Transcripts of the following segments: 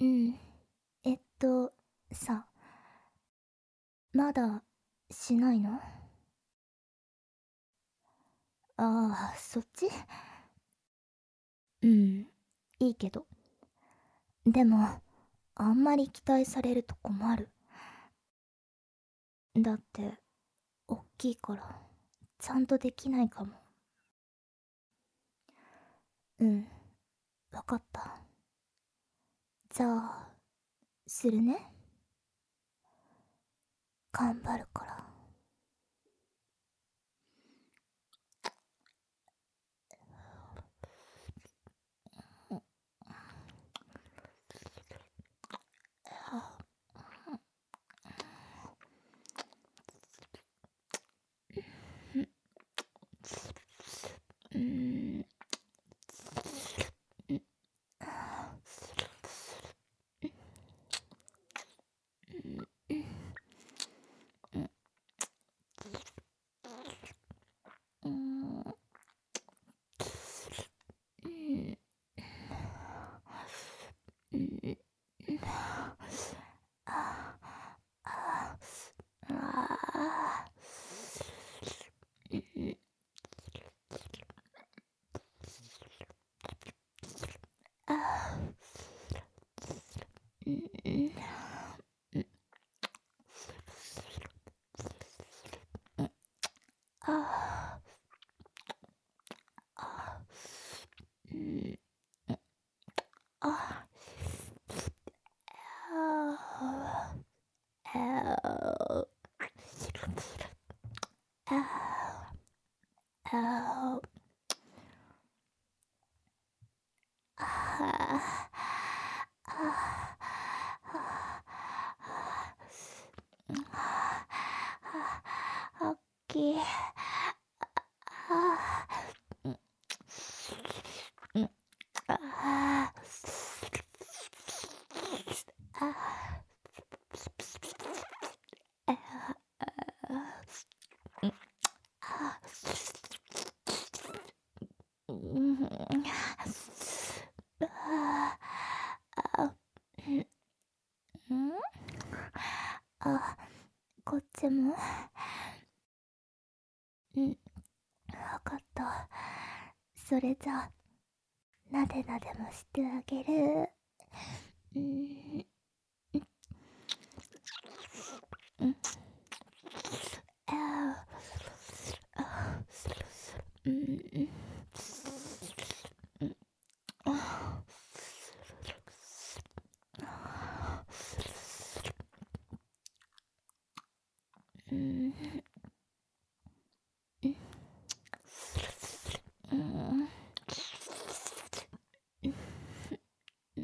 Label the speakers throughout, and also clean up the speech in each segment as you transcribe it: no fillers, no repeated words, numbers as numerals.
Speaker 1: うん。えっと、さ、まだしないの？ああ、そっち？うん、いいけど。でも、あんまり期待されると困る。だって、おっきいから、ちゃんとできないかも。うん、わかった。じゃあ、するね。頑張るから。うん、うん、うん、うん、ああ、あうん、あうん、あうん、ああああああおっきい。ああ、こっちも。うん、わかった。それじゃあ、なでなでもしてあげる。うん、うん、ああ、うん、あうん、うん、うん、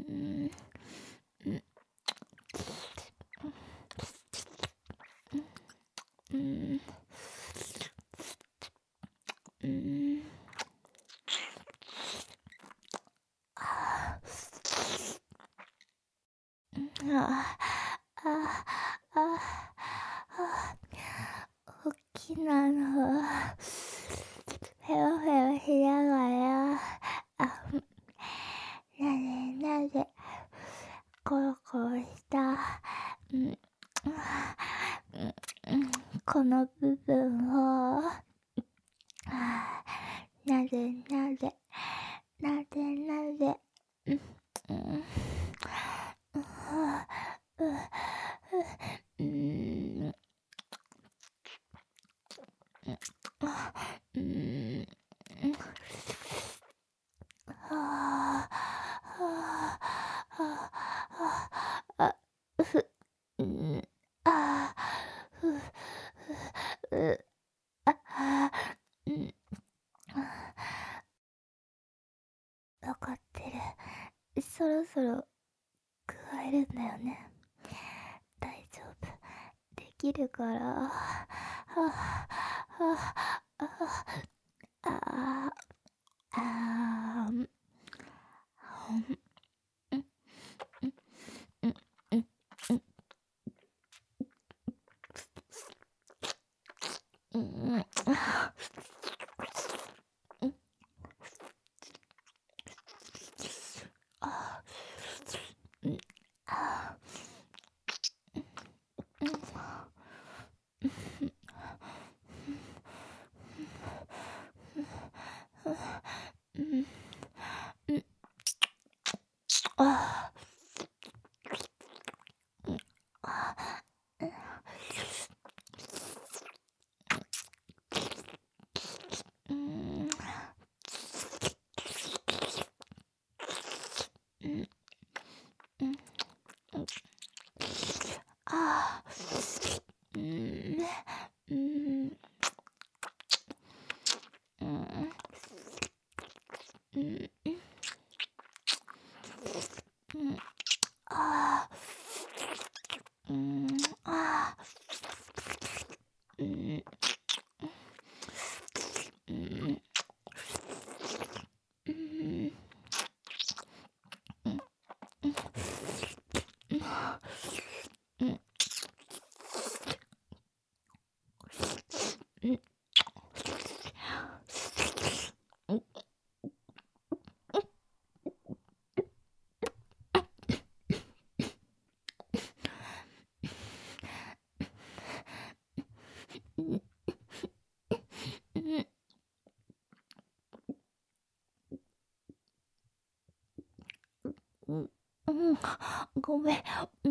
Speaker 1: うん、うん、ああ、ああ、おっきなの。ヘロヘロしながら、あ、なでなで、コロコロした、うん、この部分を、なでなで、なでなで、うん、うん、うん、うん、ああ、ああ、あ、ふ、うん、あ、ふ、う、あ、うん、わかってる。そろそろ加えるんだよね。大丈夫。できるから。はあ、はあ、ああ、ああ、うん、うん、うん、うん、うん、うん、あ、うん、 ああ、うん、うん、うん、ああ、うん、うん、うん、うん、うん、ああ、うん、ああ、うん、うん、うん、うん、うん、うん、うん、うん、ごめん、うん、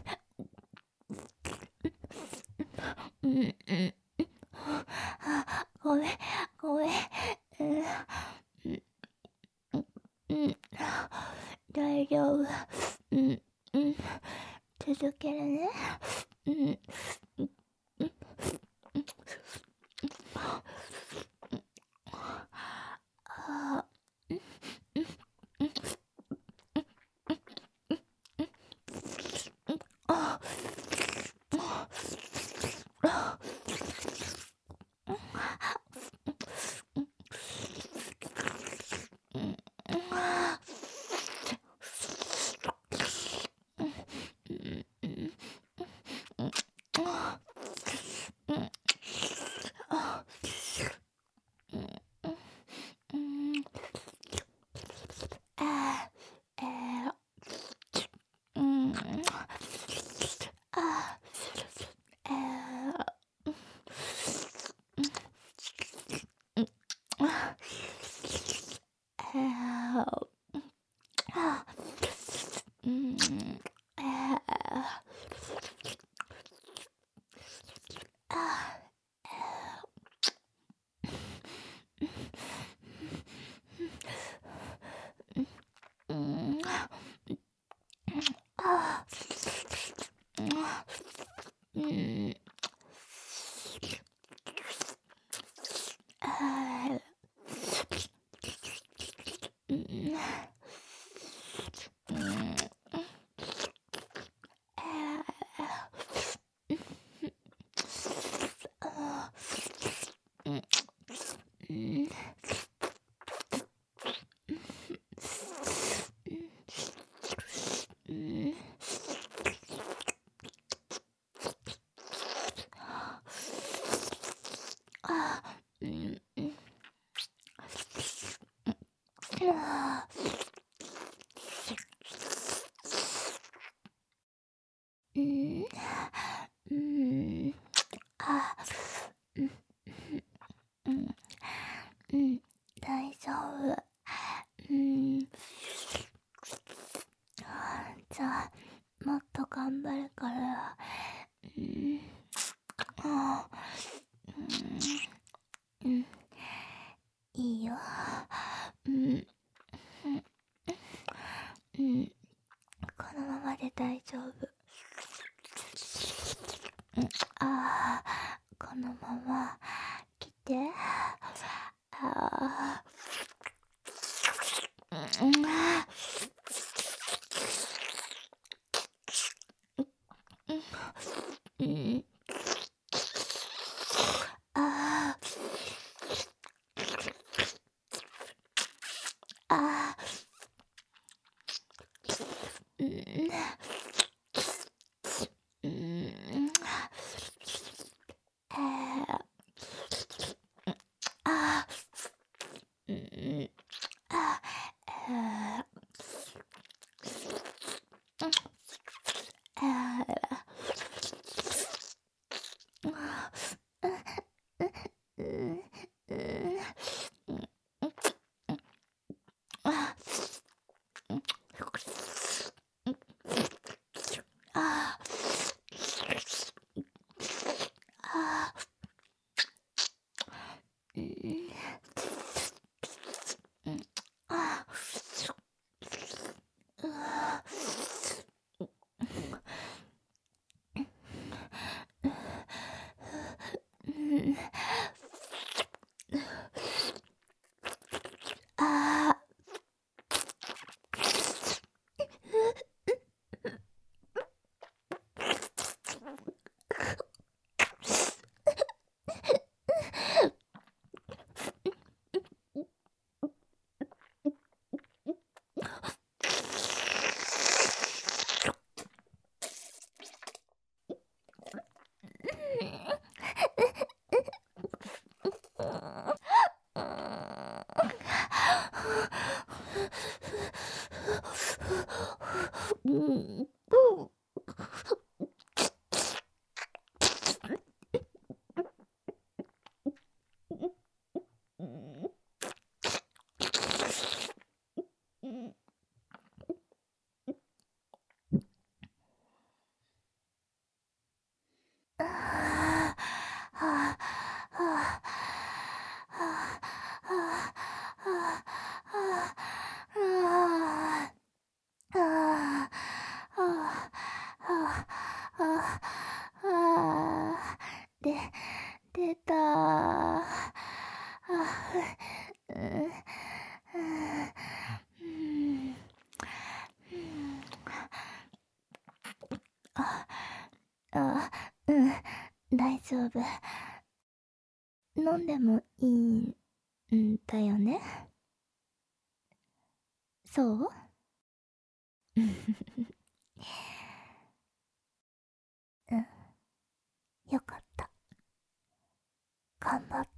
Speaker 1: うん、うん、ごめん、ごめん、うん、うん、うん、大丈夫、うん、うん、続けるね、うん、ああ、うん、あー、うん、あー、うん、うん、あー、うん、あー、うん、うん、うん、あー、うん、あー、うん、うん、あー、うん、うん、うん、大丈夫。うん、じゃあ、もっと頑張るから。うん、あー、うん、いいよ。うん、うん、このままで大丈夫。ああ、このまま来て。ああ、うん、うん、ああ、ああ、うん、うん、ああ、うん、ああ、あうん、うん、 うん。で、出た。うん。あ、うん、大丈夫。飲んでもいいんだよね？そう？うん、よかった。頑張っ